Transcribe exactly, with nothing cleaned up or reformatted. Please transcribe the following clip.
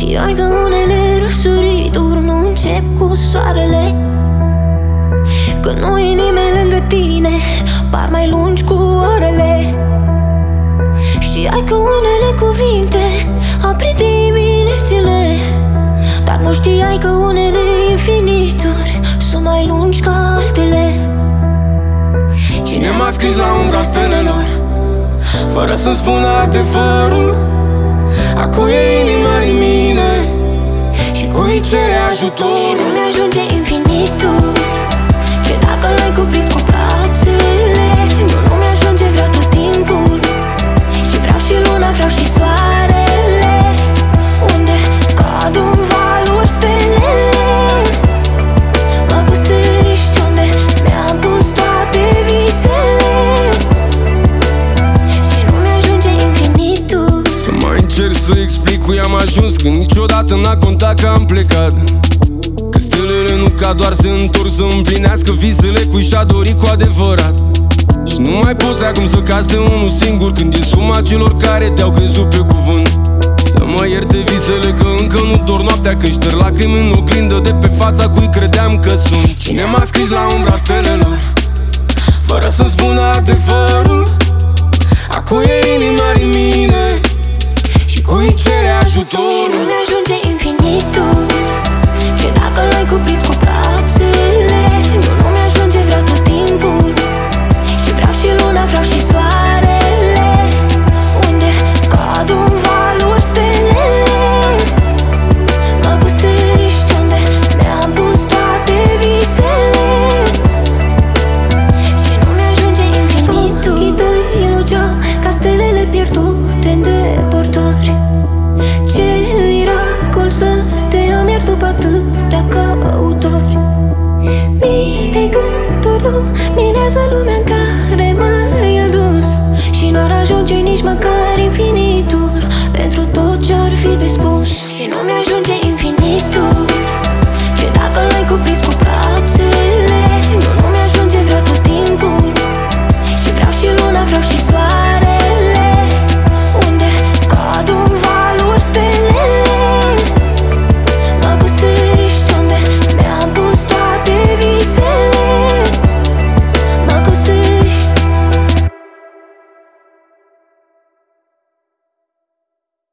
Știai că unele răsărituri nu încep cu soarele, că nu e nimeni lângă tine, par mai lungi cu orele. Știai că unele cuvinte aprind diminețile, dar nu știai că unele infinituri sunt mai lungi ca altele. Cine m-a scris la umbra stelelor, fără să-mi spună adevărul? A cui e inima din mine și cui cere ajutor? Și nu mi-ajunge infinitul, ce dacă l-ai cuprins cu brațele. Nu, nu mi-ajunge, vreau tot timpul, și vreau și luna, vreau și soarele, unde cad în valuri stelele. Mă găsești unde mi-am pus toate visele, și nu mi-ajunge infinitul. Să mai încerc să explic cui am ajuns, când niciodată n-a contat că am plecat. Că stelele nu ca doar se întorc să împlinească visele cui și-a dorit cu adevărat. Și nu mai poți acum să cazi de unul singur, când e suma celor care te-au crezut pe cuvânt. Să mă ierte visele că încă nu dor noaptea, când șterg lacrimi în oglindă de pe fața cui credeam că sunt. Cine m-a scris la umbra stelelor, fără să-mi spună adevărul? A cui e inima din mine și cui cere ajutor? Și nu mi-ajunge infinitul, ce dacă l-ai cuprins cu brațele. Nu, nu mi-ajunge, vreau tot timpul, și vreau și luna, vreau și soarele, unde cad în valuri stelele. Mă găsești unde mi-am pus toate visele, și nu mi-ajunge infinitul. Ochii tăi ilugeau ca stelele pierdute în depărtări. Ce miracol să te am iar după atâtea căutări. Mii de gânduri luminează lumea în care m-ai adus, și n-ar ajunge nici măcar infinitul pentru tot ce-ar fi de spus. Și nu mi-ajunge